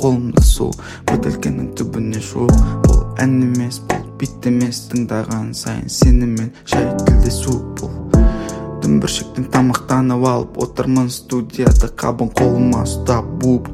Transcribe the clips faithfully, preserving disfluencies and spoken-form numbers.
қолымда су бөтелкенің түбіне шу. Бұл ән емес, бұл бит емес, тыңдаған сайын сенімен жай тілдесу. Бұл дүмбіршектен тамақтанып алып отырмын студияда, қабын қолыма ұстап буып.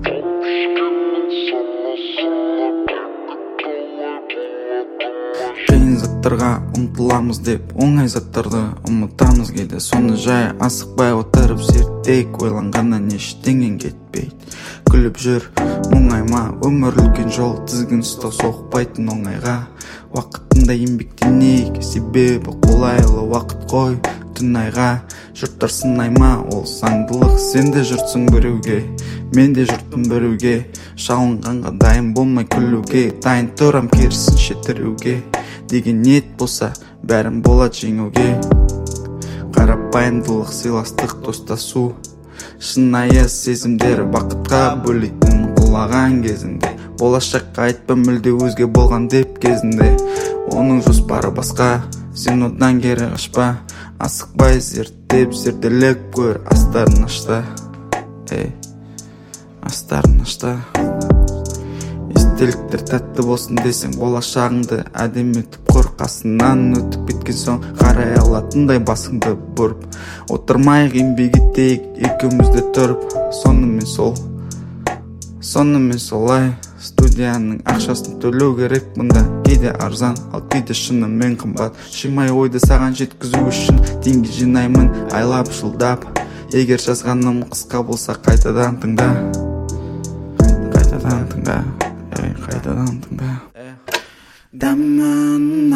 Қиын заттарға ұмтыламыз деп оңай заттарды ұмытамыз кейде. Соны жай асықпай отырып зерттейік, ойланғаннан ештеңен кетпейді. Күліп жүр мұңайма, өмір үлкен жол, тізгін ұстау соқпайтын оңайға. Уақытында еңбектенейік, себебі қолайлы уақыт қой түн айға. Жұрттар сынайма, ол заңдылық, сен де жұртсың біреуге, мен де жұрттың біреуге. Шалынғанға дайын болмай күлуге, дайын тұрам керісінше тіреуге. Деген ниет болса бәрін болады жеңуге. Қарапайымдылық, сыйластық, достасу, шынайы сезімдер бақытқа бөлейтін құлаған кезінде. Болашаққа айтпа мүлде өзге болған деп кезінде. Оның жоспары басқа, сен одан кері қашпа. Асықпай зерттеп зерделеп көр, астарын ашта. Эй, астарын ашта. Естеліктер тәтті болсын десең, болашағыңды әдемі етіп құр. Қасынан өтіп кеткен соң қарай алатындай басыңды бұрып. Отырмайық, еңбек етейік екеумізде тұрып. Сонымен сол, сонымен солай. Студияның ақшасын төлеу керек мұнда. Кейде арзан, ал кейде шынымен қымбат. Шимай ойды саған жеткізу үшін теңге жинаймын айлап жылдап. Егер жазғаным қысқа болса қайтадан тыңда, қайтадан тыңда, қайтадан тыңда. Дәмін